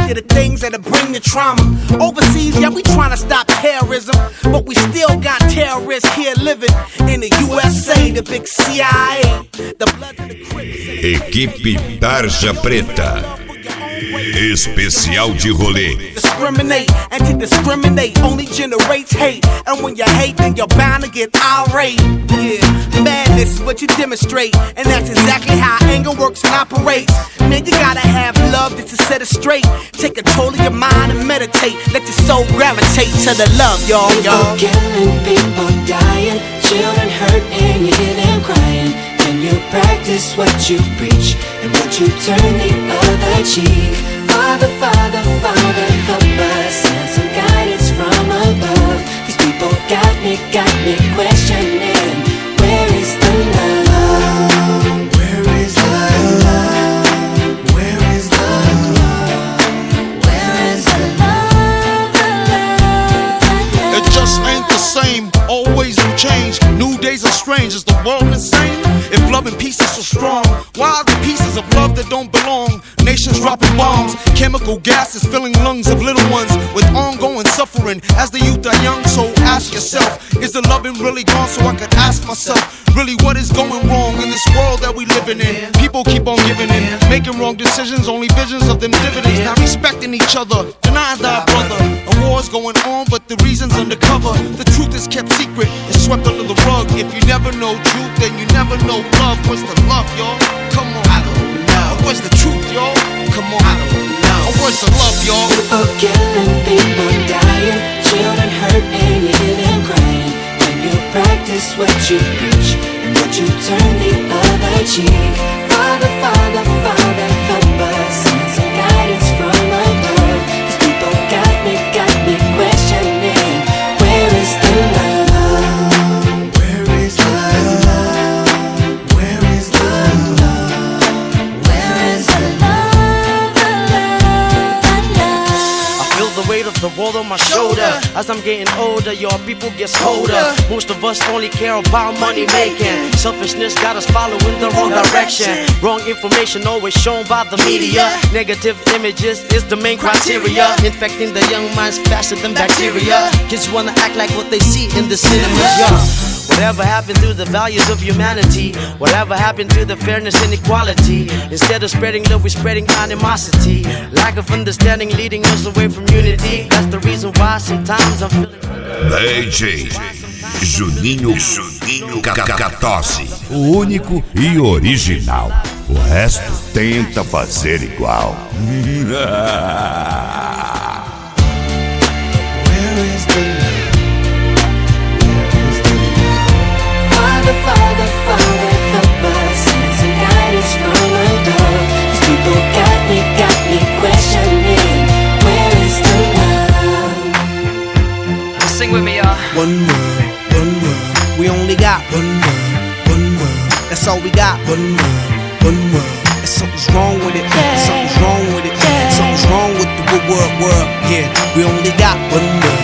to the things that'll bring the trauma. Overseas, yeah, we trying to stop terrorism, but we still got terrorists here living in the USA, the big CIA, the blood of the Crips. Equipe Tarja Preta. Especial de rolê. Discriminate and to discriminate only generates hate. And when you hate, then you're bound to get irate. Yeah, madness is what you demonstrate, and that's exactly how anger works and operates. Man, you gotta have love just to set it straight. Take control of your mind and meditate. Let your soul gravitate to the love, y'all. People killing, people dying, children hurt and you hear them crying. When you practice what you preach, and would you turn the other cheek? Father, Father, Father, help us, send some guidance from above. These people got me questioning, where is the love? Where is the love? Where is the love? Where is the love? The love? It just ain't the same, always in change. New days are strange, is the world insane? If love and peace is so strong, why are the pieces of love that don't belong? Nations dropping bombs, chemical gases filling lungs of little ones with ongoing suffering as the youth are young. So ask yourself, is the loving really gone? So I could ask myself, really what is going wrong in this world that we living in? People keep on giving in, making wrong decisions, only visions of them dividends. Not respecting each other, denying thy brother. A war's going on, but the reason's undercover. The truth is kept secret, it's swept under the rug. If you never know truth, then you never know love. Where's the love, y'all? Come on. I don't know. Where's the truth, y'all? Come on. I don't know. Where's the love, y'all? People killing, people dying, children hurt and you hear them crying. When you practice what you preach, and would you turn the other cheek? Father, Father, Father, help us, send some guidance from above. These people got me questioning, where is the love? Where is the love? Where is the love? Where is the love? I feel the weight of the world on my shoulder. As I'm getting older, your people get colder. Most of us only care about money making. Selfishness got us following the wrong direction. Wrong information always shown by the media. Negative images is the main criteria. Infecting the young minds faster than bacteria. Kids wanna act like what they see in the cinema. Yeah. Whatever happened to the values of humanity? Whatever happened to the fairness and equality? Instead of spreading love, we're spreading animosity. Lack of understanding leading us away from unity. That's the reason why sometimes I'm feeling DJ Juninho Catossi, o único e original. O resto tenta fazer igual. Where is the love? Father, Father, Father, help us, send some guidance from above. These people got me questioning, where is the love? Sing with me, y'all. One world, we only got one world, that's all we got. One world, and something's wrong with it, something's wrong with it, something's wrong with the world, yeah, we only got one world.